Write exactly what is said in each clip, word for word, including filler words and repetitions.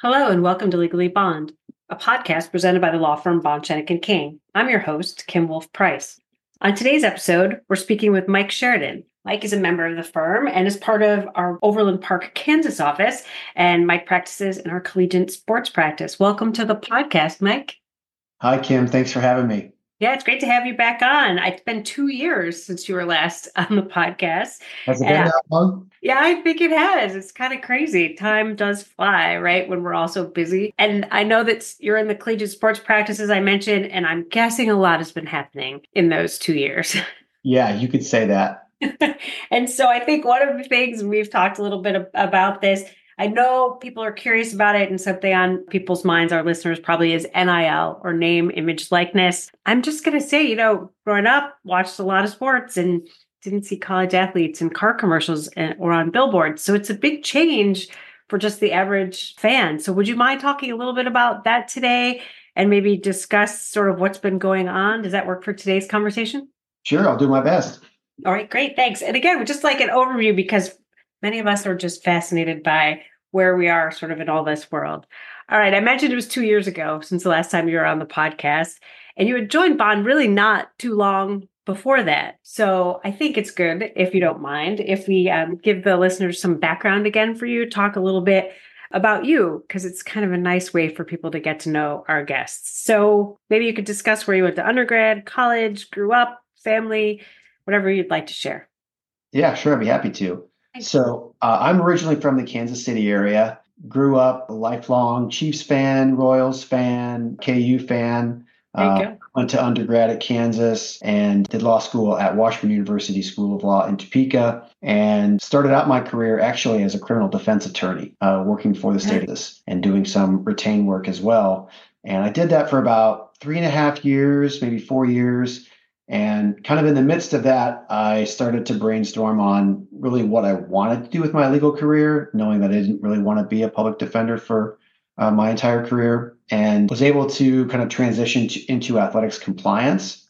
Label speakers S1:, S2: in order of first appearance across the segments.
S1: Hello and welcome to Legally Bond, a podcast presented by the law firm Bond, Shenick and King. I'm your host, Kim Wolf-Price. On today's episode, we're speaking with Mike Sheridan. Mike is a member of the firm and is part of our Overland Park, Kansas office, and Mike practices in our collegiate sports practice. Welcome to the podcast, Mike.
S2: Hi, Kim. Thanks for having me.
S1: Yeah, it's great to have you back on. It's been two years since you were last on the podcast.
S2: Has it been
S1: And, uh,
S2: that long?
S1: Yeah, I think it has. It's kind of crazy. Time does fly, right? When we're all so busy. And I know that you're in the collegiate sports practice, as I mentioned, and I'm guessing a lot has been happening in those two years.
S2: Yeah, you could say that.
S1: And so I think one of the things, and we've talked a little bit about this, I know people are curious about it, and something on people's minds, our listeners probably, is N I L, or name, image, likeness. I'm just going to say, you know, growing up, watched a lot of sports and didn't see college athletes in car commercials or on billboards. So it's a big change for just the average fan. So would you mind talking a little bit about that today and maybe discuss sort of what's been going on? Does that work for today's conversation?
S2: Sure, I'll do my best.
S1: All right, great. Thanks. And again, just like an overview, because many of us are just fascinated by where we are sort of in all this world. All right. I mentioned it was two years ago since the last time you were on the podcast, and you had joined Bond really not too long before that. So I think it's good, if you don't mind, if we um, give the listeners some background again for you, talk a little bit about you, because it's kind of a nice way for people to get to know our guests. So maybe you could discuss where you went to undergrad, college, grew up, family, whatever you'd like to share.
S2: Yeah, sure. I'd be happy to. So uh, I'm originally from the Kansas City area, grew up a lifelong Chiefs fan, Royals fan, K U fan.
S1: There you
S2: Uh,
S1: go.
S2: went to undergrad at Kansas and did law school at Washburn University School of Law in Topeka, and started out my career actually as a criminal defense attorney, uh, working for the state of this and doing some retained work as well. And I did that for about three and a half years, maybe four years. And kind of in the midst of that, I started to brainstorm on really what I wanted to do with my legal career, knowing that I didn't really want to be a public defender for uh, my entire career, and was able to kind of transition to, into athletics compliance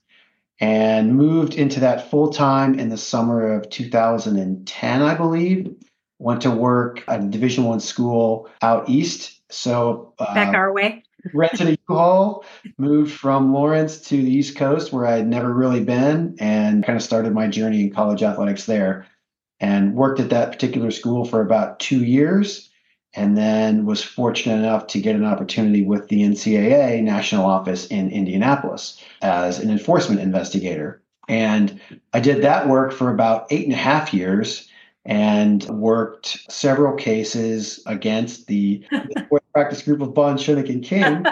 S2: and moved into that full time in the summer of two thousand ten, I believe. Went to work at a Division One school out east. So uh,
S1: Back our way.
S2: rented a U-Haul, moved from Lawrence to the East Coast where I'd never really been, and kind of started my journey in college athletics there, and worked at that particular school for about two years. And then was fortunate enough to get an opportunity with the N C double A national office in Indianapolis as an enforcement investigator. And I did that work for about eight and a half years and worked several cases against the, the sports practice group of Bond, Shenick and King,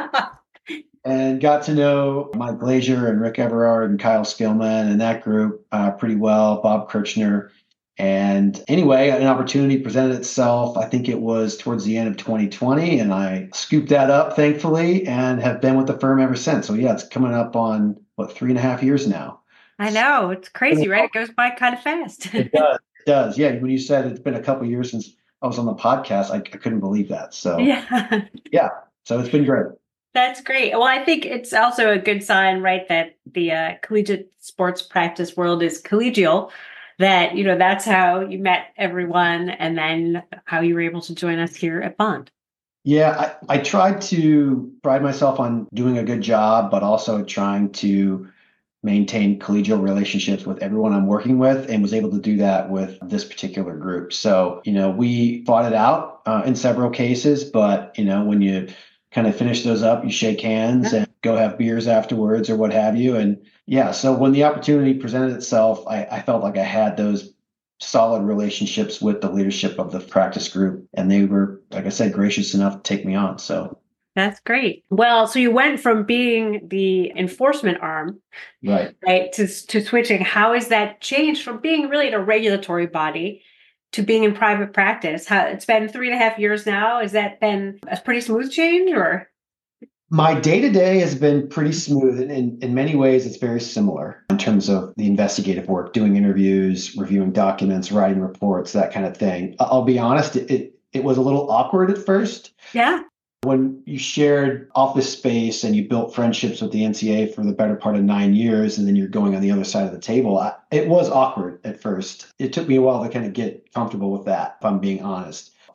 S2: and got to know Mike Glazier and Rick Everard and Kyle Skillman and that group uh, pretty well, Bob Kirchner. And anyway, an opportunity presented itself. I think it was towards the end of twenty twenty, and I scooped that up, thankfully, and have been with the firm ever since. So yeah, it's coming up on, what, three and a half years now.
S1: I know. It's crazy, right? It goes by kind of fast.
S2: It does. It does. Yeah. When you said it's been a couple of years since I was on the podcast, I, I couldn't believe that. So
S1: Yeah.
S2: yeah. So it's been great.
S1: That's great. Well, I think it's also a good sign, right, that the uh, collegiate sports practice world is collegial, that, you know, that's how you met everyone and then how you were able to join us here at Bond.
S2: Yeah. I, I tried to pride myself on doing a good job, but also trying to maintain collegial relationships with everyone I'm working with, and was able to do that with this particular group. So, you know, we fought it out uh, in several cases, but, you know, when you kind of finish those up, you shake hands and go have beers afterwards or what have you. And yeah, so when the opportunity presented itself, I, I felt like I had those solid relationships with the leadership of the practice group, and they were, like I said, gracious enough to take me on. So
S1: that's great. Well, so you went from being the enforcement arm,
S2: right,
S1: right, to, to switching. How has that changed from being really in a regulatory body to being in private practice? How, it's been three and a half years now. Has that been a pretty smooth change, or?
S2: My day-to-day has been pretty smooth. And in, in many ways, it's very similar in terms of the investigative work, doing interviews, reviewing documents, writing reports, that kind of thing. I'll be honest, it, it, it was a little awkward at first.
S1: Yeah.
S2: When you shared office space and you built friendships with the N C double A for the better part of nine years, and then you're going on the other side of the table, I, it was awkward at first. It took me a while to kind of get comfortable with that, if I'm being honest.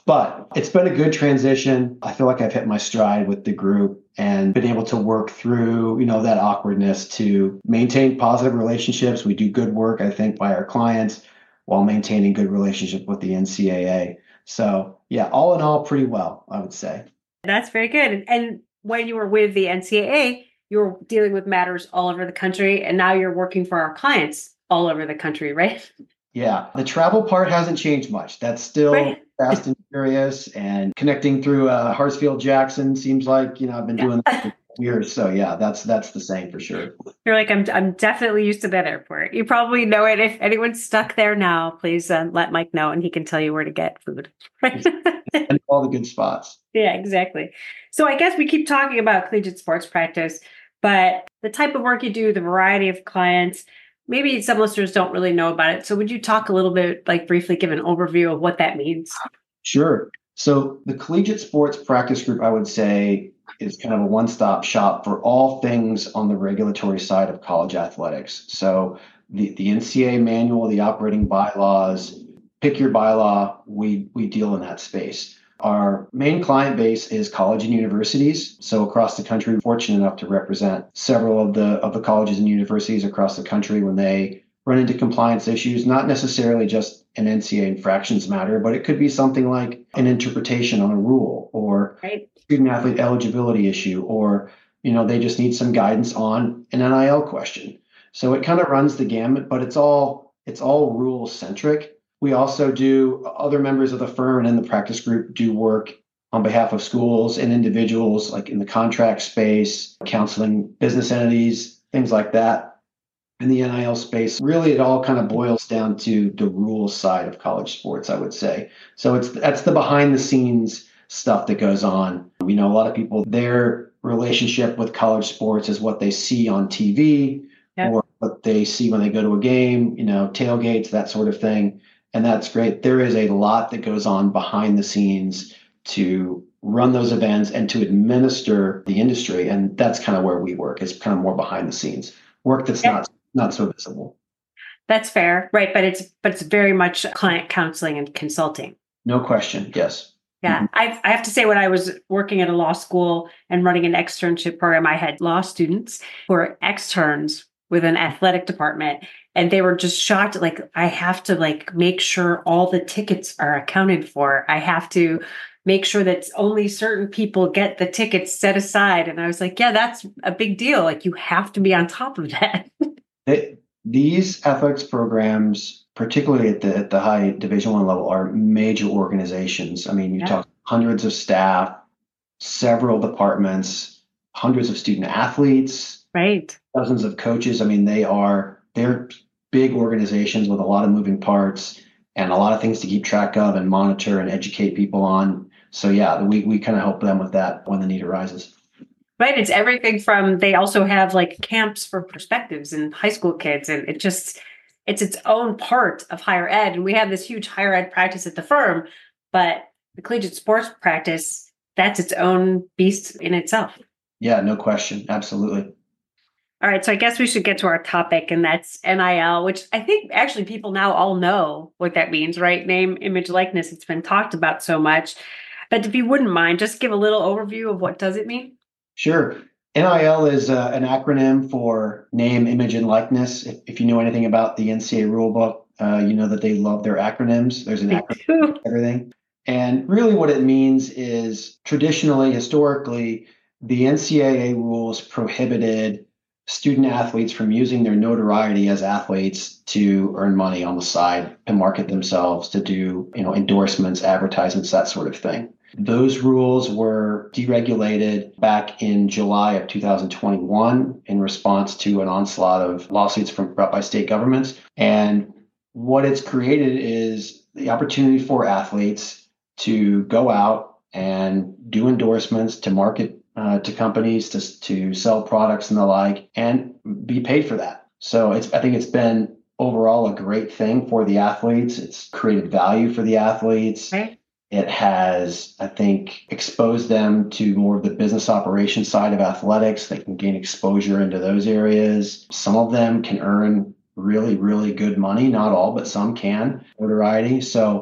S2: But it's been a good transition. I feel like I've hit my stride with the group and been able to work through, you know, that awkwardness to maintain positive relationships. We do good work, I think, by our clients while maintaining good relationship with the N C A A. So yeah, all in all, pretty well, I would say.
S1: That's very good. And, and when you were with the N C A A, you were dealing with matters all over the country, and now you're working for our clients all over the country, right?
S2: Yeah, the travel part hasn't changed much. That's still
S1: Right.
S2: fast and furious, and connecting through uh, Hartsfield Jackson seems like, you know, I've been doing that for years. So yeah, that's that's the same for sure.
S1: You're like, I'm I'm definitely used to that airport. You probably know it. If anyone's stuck there now, please uh, let Mike know, and he can tell you where to get food. Right?
S2: And all the good spots.
S1: Yeah, exactly. So I guess we keep talking about collegiate sports practice, but the type of work you do, the variety of clients, maybe some listeners don't really know about it. So would you talk a little bit, like briefly give an overview of what that means?
S2: Sure. So the Collegiate Sports Practice Group, I would say, is kind of a one-stop shop for all things on the regulatory side of college athletics. So the, the N C A A manual, the operating bylaws, pick your bylaw, we we deal in that space. Our main client base is college and universities. So across the country, we're fortunate enough to represent several of the of the colleges and universities across the country when they run into compliance issues, not necessarily just an N C A A infractions matter, but it could be something like an interpretation on a rule or
S1: Right.
S2: student athlete eligibility issue, or, you know, they just need some guidance on an N I L question. So it kind of runs the gamut, but it's all it's all rule centric. We also do, other members of the firm and in the practice group do work on behalf of schools and individuals, like in the contract space, counseling business entities, things like that. In the N I L space, really it all kind of boils down to the rules side of college sports, I would say. So it's that's the behind the scenes stuff that goes on. You know, a lot of people, their relationship with college sports is what they see on T V
S1: Yep.
S2: or what they see when they go to a game, you know, tailgates, that sort of thing. And that's great. There is a lot that goes on behind the scenes to run those events and to administer the industry. And that's kind of where we work, is kind of more behind the scenes work that's
S1: Yep.
S2: not not so visible.
S1: That's fair, right? But it's but it's very much client counseling and consulting.
S2: No question. Yes.
S1: Yeah,
S2: Mhm.
S1: I I have to say, when I was working at a law school and running an externship program, I had law students who were externs with an athletic department, and they were just shocked. Like, I have to like make sure all the tickets are accounted for. I have to make sure that only certain people get the tickets set aside. And I was like, yeah, that's a big deal. Like, you have to be on top of that.
S2: It, these athletics programs, particularly at the at the high Division One level, are major organizations. I mean, you
S1: Yeah.
S2: talk hundreds of staff, several departments, hundreds of student athletes,
S1: Right.
S2: dozens of coaches. I mean, they are they're big organizations with a lot of moving parts and a lot of things to keep track of and monitor and educate people on. So yeah, we we kind of help them with that when the need arises.
S1: Right. It's everything from, they also have like camps for perspectives and high school kids. And it just, it's its own part of higher ed. And we have this huge higher ed practice at the firm, but the collegiate sports practice, that's its own beast in itself.
S2: Yeah, no question. Absolutely.
S1: All right. So I guess we should get to our topic, and that's N I L, which I think actually people now all know what that means, right? Name, image, likeness. It's been talked about so much. But if you wouldn't mind, just give a little overview of what does it mean?
S2: Sure. N I L is uh, an acronym for name, image, and likeness. If, if you know anything about the N C A A rulebook, uh, you know that they love their acronyms. There's an
S1: Me
S2: acronym
S1: too.
S2: for everything. And really what it means is, traditionally, historically, the N C A A rules prohibited student athletes from using their notoriety as athletes to earn money on the side, to market themselves, to do, you know, endorsements, advertisements, that sort of thing. Those rules were deregulated back in July of two thousand twenty-one in response to an onslaught of lawsuits from, brought by state governments. And what it's created is the opportunity for athletes to go out and do endorsements, to market uh, to companies, to, to sell products and the like, and be paid for that. So it's, I think it's been overall a great thing for the athletes. It's created value for the athletes.
S1: Right.
S2: It has, I think, exposed them to more of the business operations side of athletics. They can gain exposure into those areas. Some of them can earn really, really good money. Not all, but some can. Notoriety. So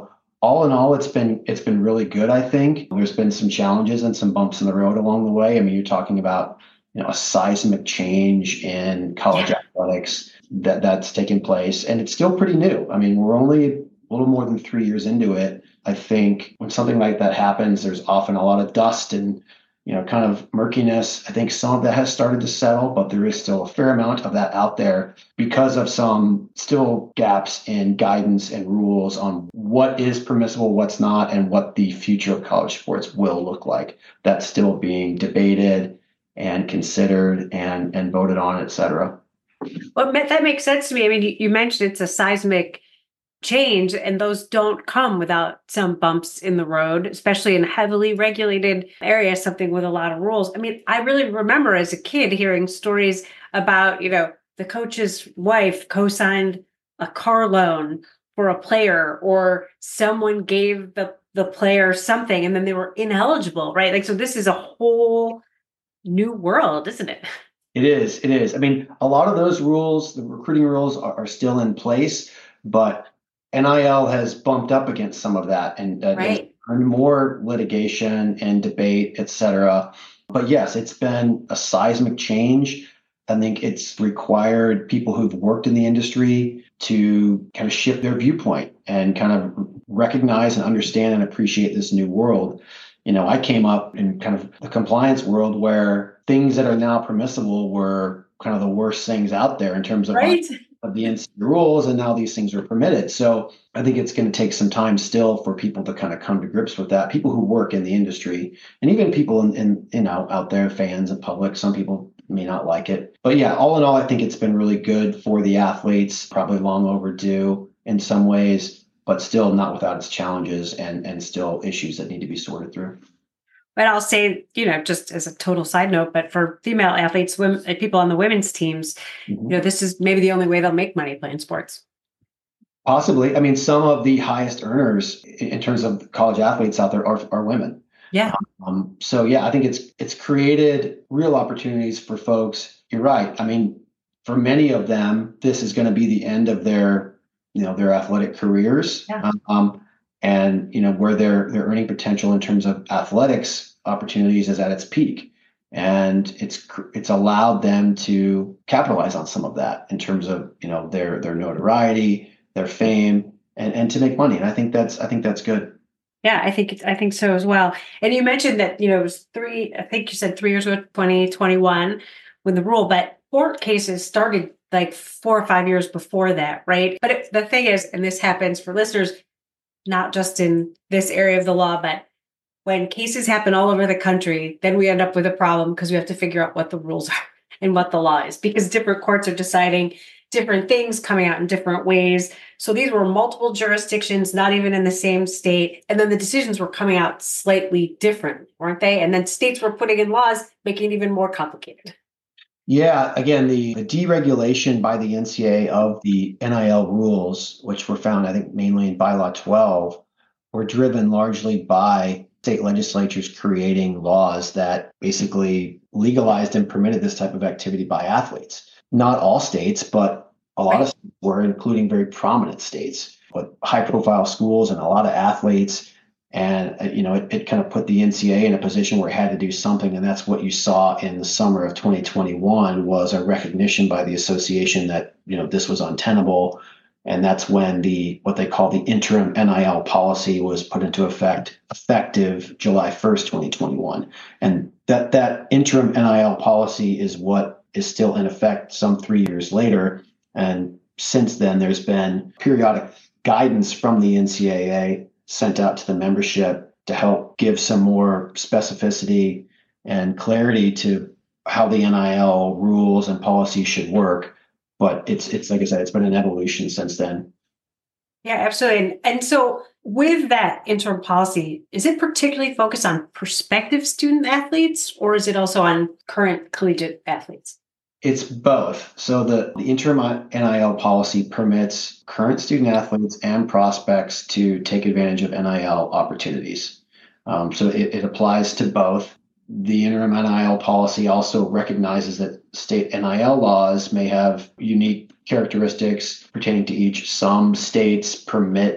S2: all in all, it's been it's been really good, I think. There's been some challenges and some bumps in the road along the way. I mean, you're talking about, you know, a seismic change in college
S1: Yeah.
S2: athletics that that's taken place, and it's still pretty new. I mean, we're only a little more than three years into it. I think when something like that happens, there's often a lot of dust and, you know, kind of murkiness. I think some of that has started to settle, but there is still a fair amount of that out there because of some still gaps in guidance and rules on what is permissible, what's not, and what the future of college sports will look like. That's still being debated and considered and, and voted on, et cetera.
S1: Well, that makes sense to me. I mean, you, you mentioned it's a seismic change, and those don't come without some bumps in the road, especially in heavily regulated areas, something with a lot of rules. I mean, I really remember as a kid hearing stories about, you know, the coach's wife co-signed a car loan for a player, or someone gave the, the player something and then they were ineligible, right? Like, so this is a whole new world, isn't it?
S2: It is. It is. I mean, a lot of those rules, the recruiting rules, are, are still in place, but N I L has bumped up against some of that, and uh, there's
S1: Right.
S2: been more litigation and debate, et cetera. But yes, it's been a seismic change. I think it's required people who've worked in the industry to kind of shift their viewpoint and kind of recognize and understand and appreciate this new world. You know, I came up in kind of the compliance world where things that are now permissible were kind of the worst things out there in terms of,
S1: Right.
S2: of the N C A A rules, and now these things are permitted. So I think it's going to take some time still for people to kind of come to grips with that. People who work in the industry, and even people in, in you know out there, fans and public. Some people may not like it, but yeah, all in all, I think it's been really good for the athletes. Probably long overdue in some ways, but still not without its challenges and and still issues that need to be sorted through.
S1: But I'll say, you know, just as a total side note, but for female athletes, women, people on the women's teams,
S2: Mm-hmm.
S1: you know, this is maybe the only way they'll make money playing sports.
S2: Possibly. I mean, some of the highest earners in in terms of college athletes out there are, are women.
S1: Yeah.
S2: Um, so yeah, I think it's it's created real opportunities for folks. You're right. I mean, for many of them, this is going to be the end of their, you know, their athletic careers.
S1: Yeah.
S2: Um, and you know, where their their earning potential in terms of athletics opportunities is at its peak. And it's it's allowed them to capitalize on some of that in terms of, you know, their their notoriety, their fame, and, and to make money. And I think that's I think that's good.
S1: Yeah, I think it's, I think so as well. And you mentioned that, you know, it was three, I think you said three years ago, twenty twenty-one, when the rule, but court cases started like four or five years before that, right? But it, the thing is, and this happens for listeners, not just in this area of the law, but when cases happen all over the country, then we end up with a problem because we have to figure out what the rules are and what the law is, because different courts are deciding different things, coming out in different ways. So these were multiple jurisdictions, not even in the same state. And then the decisions were coming out slightly different, weren't they? And then states were putting in laws, making it even more complicated.
S2: Yeah, again, the, the deregulation by the N C A A of the N I L rules, which were found, I think, mainly in Bylaw twelve, were driven largely by state legislatures creating laws that basically legalized and permitted this type of activity by athletes. Not all states, but a lot
S1: Right.
S2: of states were, including very prominent states with high-profile schools and a lot of athletes. And, uh, you know, it, it kind of put the N C A A in a position where it had to do something. And that's what you saw in the summer of twenty twenty-one was a recognition by the association that, you know, this was untenable. And that's when the what they call the interim N I L policy was put into effect, effective July first, twenty twenty-one. And that that interim N I L policy is what is still in effect some three years later. And since then, there's been periodic guidance from the N C A A sent out to the membership to help give some more specificity and clarity to how the N I L rules and policies should work. But it's it's like I said, it's been an evolution since then.
S1: Yeah, absolutely. And, and so with that interim policy, is it particularly focused on prospective student athletes, or is it also on current collegiate athletes?
S2: It's both. So the, the interim N I L policy permits current student athletes and prospects to take advantage of N I L opportunities. Um, so it, it applies to both. The interim N I L policy also recognizes that state N I L laws may have unique characteristics pertaining to each. Some states permit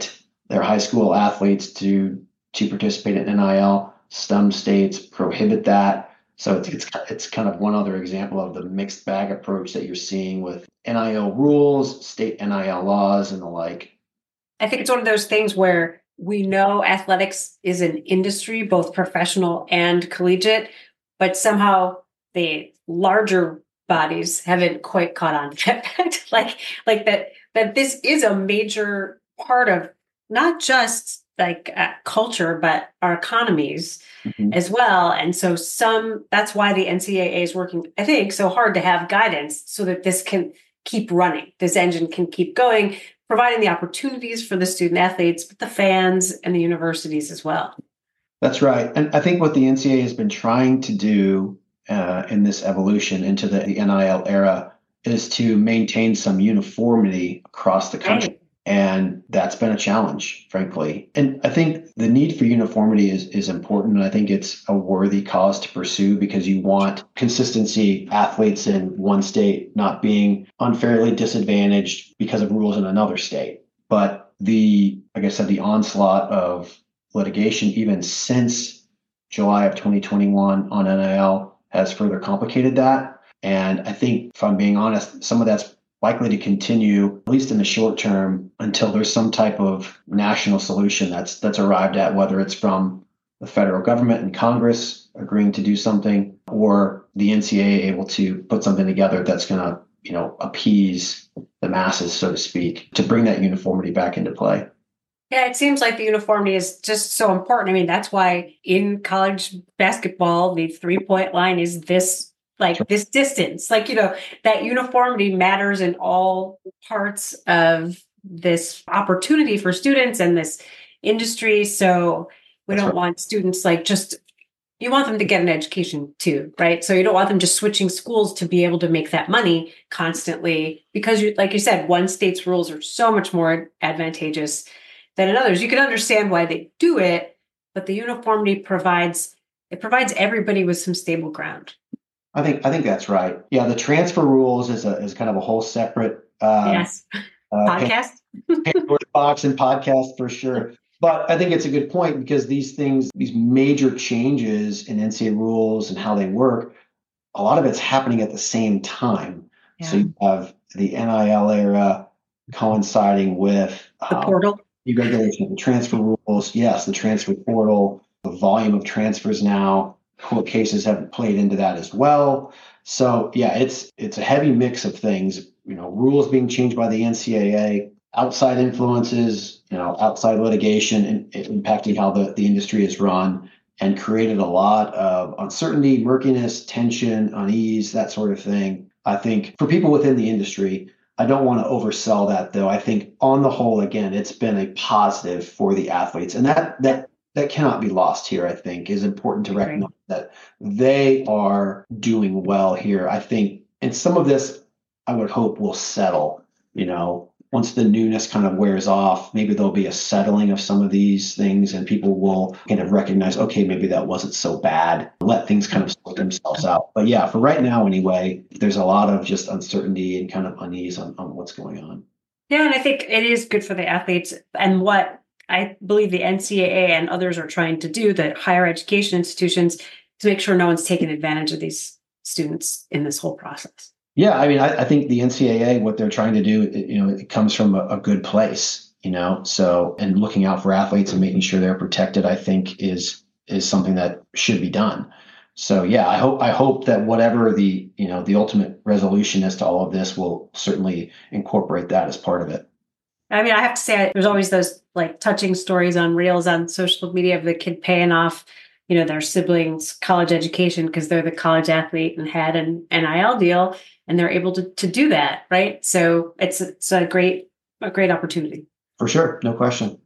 S2: their high school athletes to to participate in N I L. Some states prohibit that. So it's, it's it's kind of one other example of the mixed bag approach that you're seeing with N I L rules, state N I L laws, and the like.
S1: I think it's one of those things where we know athletics is an industry, both professional and collegiate, but somehow the larger bodies haven't quite caught on yet. like, like that, that this is a major part of not just like uh, culture, but our economies mm-hmm. as well. And so some, that's why the N C double A is working, I think, so hard to have guidance so that this can keep running. This engine can keep going, providing the opportunities for the student athletes, but the fans and the universities as well.
S2: That's right. And I think what the N C double A has been trying to do uh, in this evolution into the, the N I L era is to maintain some uniformity across the country. Right. And that's been a challenge, frankly. And I think the need for uniformity is, is important. And I think it's a worthy cause to pursue because you want consistency, athletes in one state not being unfairly disadvantaged because of rules in another state. But the, like I said, the onslaught of litigation, even since July of twenty twenty-one on N I L, has further complicated that. And I think, if I'm being honest, some of that's likely to continue, at least in the short term, until there's some type of national solution that's that's arrived at, whether it's from the federal government and Congress agreeing to do something, or the N C double A able to put something together that's going to, you know, appease the masses, so to speak, to bring that uniformity back into play.
S1: Yeah, it seems like the uniformity is just so important. I mean, that's why in college basketball, the three-point line is this like this distance, like, you know, that uniformity matters in all parts of this opportunity for students and this industry. So we That's don't right. want students like just, you want them to get an education too, right? So you don't want them just switching schools to be able to make that money constantly because you, like you said, one state's rules are so much more advantageous than in others. You can understand why they do it, but the uniformity provides, it provides everybody with some stable ground.
S2: I think I think that's right. Yeah, the transfer rules is a is kind of a whole separate um,
S1: yes uh, podcast,
S2: Pandora's box and podcast for sure. But I think it's a good point because these things, these major changes in N C double A rules and how they work, a lot of it's happening at the same time. Yeah. So you have the N I L era coinciding with
S1: the um, portal,
S2: the regulation of the transfer rules. Yes, the transfer portal, the volume of transfers now. Court cases have played into that as well. So yeah, it's it's a heavy mix of things. You know, rules being changed by the N C double A, outside influences, you know, outside litigation, and impacting how the, the industry is run, and created a lot of uncertainty, murkiness, tension, unease, that sort of thing. I think for people within the industry, I don't want to oversell that though. I think on the whole, again, it's been a positive for the athletes, and that that. That cannot be lost here, I think, is important to recognize that they are doing well here. I think, and some of this, I would hope, will settle, you know, once the newness kind of wears off, maybe there'll be a settling of some of these things and people will kind of recognize, okay, maybe that wasn't so bad. Let things kind of sort themselves out. But yeah, for right now, anyway, there's a lot of just uncertainty and kind of unease on, on what's going on.
S1: Yeah, and I think it is good for the athletes. And what I believe the N C double A and others are trying to do, the higher education institutions, to make sure no one's taking advantage of these students in this whole process.
S2: Yeah, I mean, I, I think the N C double A, what they're trying to do, it, you know, it comes from a, a good place, you know, so, and looking out for athletes and making sure they're protected, I think is is something that should be done. So yeah, I hope I hope that whatever the, you know, the ultimate resolution is to all of this will certainly incorporate that as part of it.
S1: I mean, I have to say, there's always those like touching stories on reels on social media of the kid paying off, you know, their siblings' college education because they're the college athlete and had an N I L deal, and they're able to to do that, right? So it's it's a great a great opportunity.
S2: For sure, no question.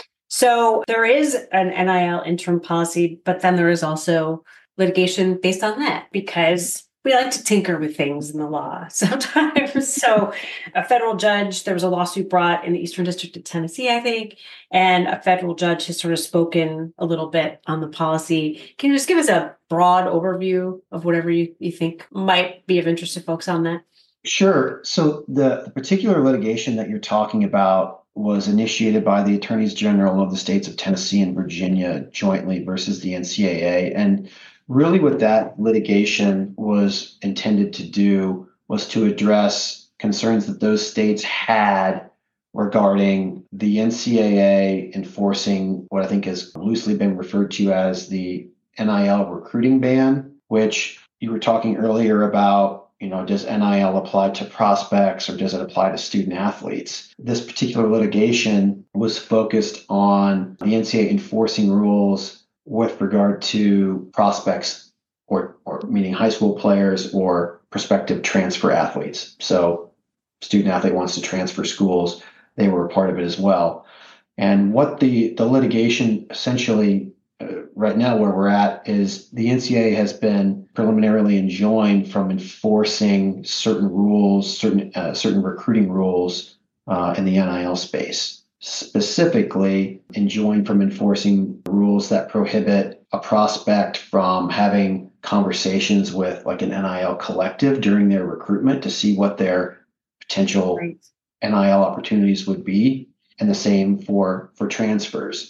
S1: So there is an N I L interim policy, but then there is also litigation based on that because we like to tinker with things in the law sometimes. So a federal judge, there was a lawsuit brought in the Eastern District of Tennessee, I think, and a federal judge has sort of spoken a little bit on the policy. Can you just give us a broad overview of whatever you, you think might be of interest to folks on that?
S2: Sure. So the, the particular litigation that you're talking about was initiated by the attorneys general of the states of Tennessee and Virginia jointly versus the N C double A. And really what that litigation was intended to do was to address concerns that those states had regarding the N C double A enforcing what I think has loosely been referred to as the N I L recruiting ban, which you were talking earlier about, you know, does N I L apply to prospects or does it apply to student athletes? This particular litigation was focused on the N C double A enforcing rules with regard to prospects or, or meaning high school players or prospective transfer athletes. So student athlete wants to transfer schools, they were a part of it as well. And what the, the litigation essentially uh, right now where we're at is the N C double A has been preliminarily enjoined from enforcing certain rules, certain uh, certain recruiting rules uh, in the N I L space. Specifically, enjoined from enforcing rules that prohibit a prospect from having conversations with like an N I L collective during their recruitment to see what their potential right. N I L opportunities would be, and the same for for transfers.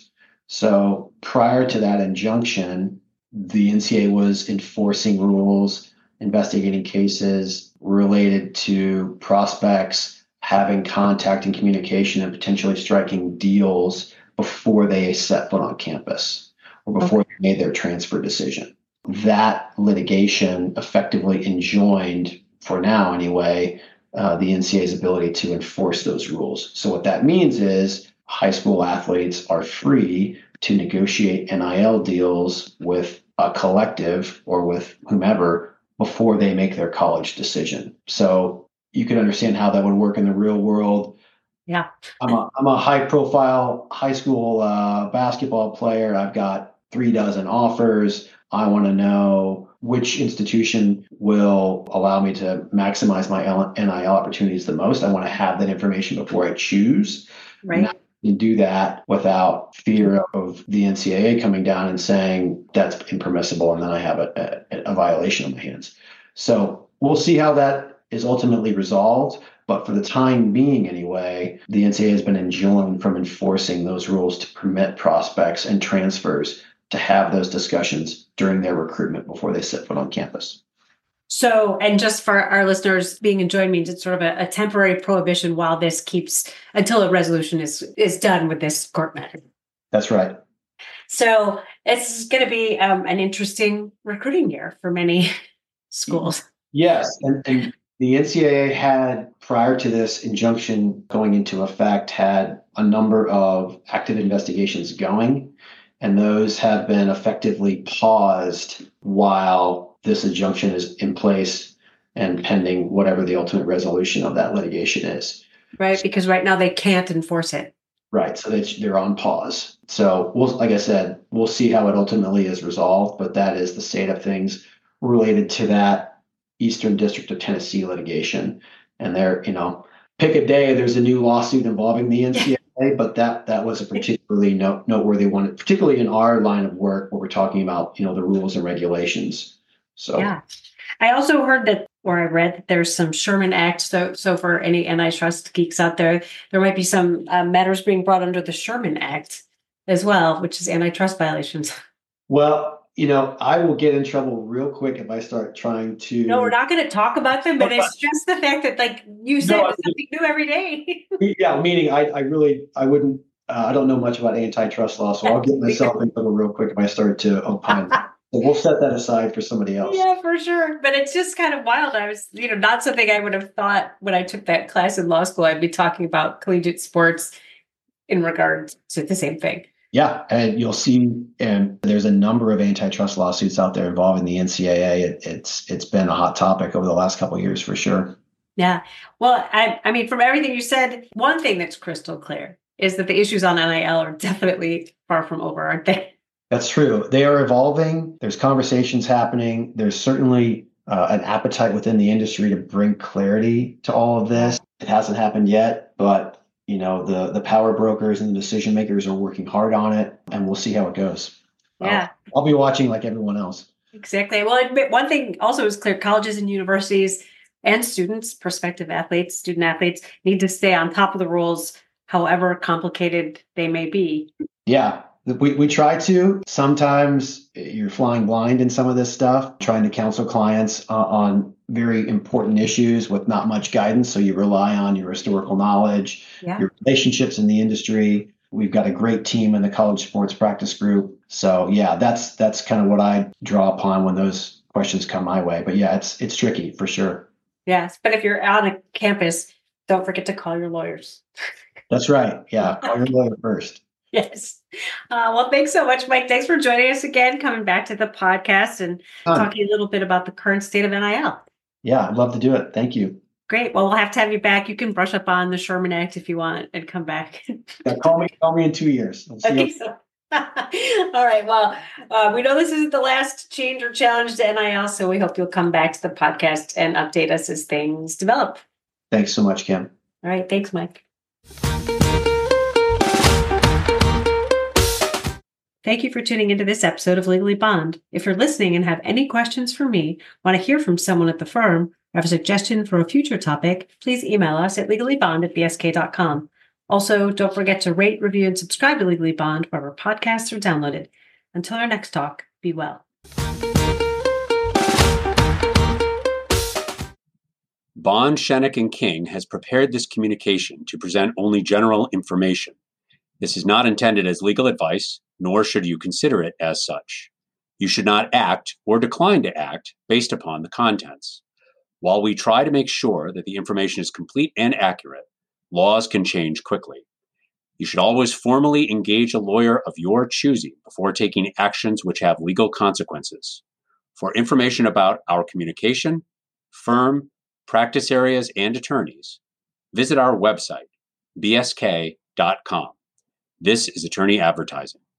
S2: So prior to that injunction, the N C double A was enforcing rules, investigating cases related to prospects having contact and communication and potentially striking deals before they set foot on campus or before okay. they made their transfer decision. That litigation effectively enjoined, for now anyway, uh, the N C double A's ability to enforce those rules. So what that means is high school athletes are free to negotiate N I L deals with a collective or with whomever before they make their college decision. So you can understand how that would work in the real world.
S1: Yeah.
S2: I'm a, I'm a high profile high school uh, basketball player. I've got three dozen offers. I want to know which institution will allow me to maximize my N I L opportunities the most. I want to have that information before I choose.
S1: Right.
S2: Now, you do that without fear of the N C double A coming down and saying that's impermissible, and then I have a, a, a violation on my hands. So we'll see how that is ultimately resolved. But for the time being anyway, the N C double A has been enjoined from enforcing those rules to permit prospects and transfers to have those discussions during their recruitment before they set foot on campus.
S1: So, and just for our listeners, being enjoined means it's sort of a, a temporary prohibition while this keeps, until a resolution is, is done with this court matter.
S2: That's right.
S1: So it's going to be um, an interesting recruiting year for many schools.
S2: Yes. And, and the N C double A had, prior to this injunction going into effect, had a number of active investigations going, and those have been effectively paused while this injunction is in place and pending whatever the ultimate resolution of that litigation is.
S1: Right, because right now they can't enforce it.
S2: Right, so they're on pause. So, we'll, like I said, we'll see how it ultimately is resolved, but that is the state of things related to that Eastern District of Tennessee litigation. And there, you know, pick a day, there's a new lawsuit involving the N C double A, but that that was a particularly note, noteworthy one, particularly in our line of work where we're talking about, you know, the rules and regulations. So
S1: yeah, I also heard that, or I read that there's some Sherman Act. So, so for any antitrust geeks out there, there might be some uh, matters being brought under the Sherman Act as well, which is antitrust violations.
S2: Well, you know, I will get in trouble real quick if I start trying to.
S1: No, we're not going to talk about them, but it's just the fact that, like you said,
S2: no,
S1: it's something new every day.
S2: Yeah, meaning I, I really, I wouldn't, uh, I don't know much about antitrust law, so I'll get myself in trouble real quick if I start to opine. So we'll set that aside for somebody else.
S1: Yeah, for sure. But it's just kind of wild. I was, you know, not something I would have thought when I took that class in law school. I'd be talking about collegiate sports in regard to the same thing.
S2: Yeah, and you'll see, and there's a number of antitrust lawsuits out there involving the N C double A. It, it's it's been a hot topic over the last couple of years for sure.
S1: Yeah. Well, I, I mean, from everything you said, one thing that's crystal clear is that the issues on N I L are definitely far from over, aren't they?
S2: That's true. They are evolving. There's conversations happening. There's certainly uh, an appetite within the industry to bring clarity to all of this. It hasn't happened yet, but you know, the the power brokers and the decision makers are working hard on it, and we'll see how it goes.
S1: Yeah.
S2: I'll, I'll be watching like everyone else.
S1: Exactly. Well, one thing also is clear: colleges and universities and students, prospective athletes, student athletes, need to stay on top of the rules however complicated they may be.
S2: Yeah, we, we try to. Sometimes you're flying blind in some of this stuff, trying to counsel clients uh, on very important issues with not much guidance. So you rely on your historical knowledge,
S1: Yeah.
S2: your relationships in the industry. We've got a great team in the college sports practice group. So yeah, that's that's kind of what I draw upon when those questions come my way. But yeah, it's it's tricky for sure.
S1: Yes. But if you're on a campus, don't forget to call your lawyers.
S2: That's right. Yeah, call your lawyer first.
S1: Yes. Uh, well, thanks so much, Mike. Thanks for joining us again, coming back to the podcast and
S2: Fun.
S1: talking a little bit about the current state of N I L.
S2: Yeah, I'd love to do it. Thank you.
S1: Great. Well, we'll have to have you back. You can brush up on the Sherman Act if you want and come back.
S2: Yeah, call me. Call me in two years. Let's see
S1: Okay.
S2: how-
S1: So, all right. Well, uh, we know this isn't the last change or challenge to N I L, so we hope you'll come back to the podcast and update us as things develop.
S2: Thanks so much, Kim.
S1: All right. Thanks, Mike. Thank you for tuning into this episode of Legally Bond. If you're listening and have any questions for me, want to hear from someone at the firm, or have a suggestion for a future topic, please email us at legallybond at b s k dot com. Also, don't forget to rate, review, and subscribe to Legally Bond wherever podcasts are downloaded. Until our next talk, be well.
S3: Bond, Shenik, and King has prepared this communication to present only general information. This is not intended as legal advice, nor should you consider it as such. You should not act or decline to act based upon the contents. While we try to make sure that the information is complete and accurate, laws can change quickly. You should always formally engage a lawyer of your choosing before taking actions which have legal consequences. For information about our communication, firm, practice areas, and attorneys, visit our website, b s k dot com. This is attorney advertising.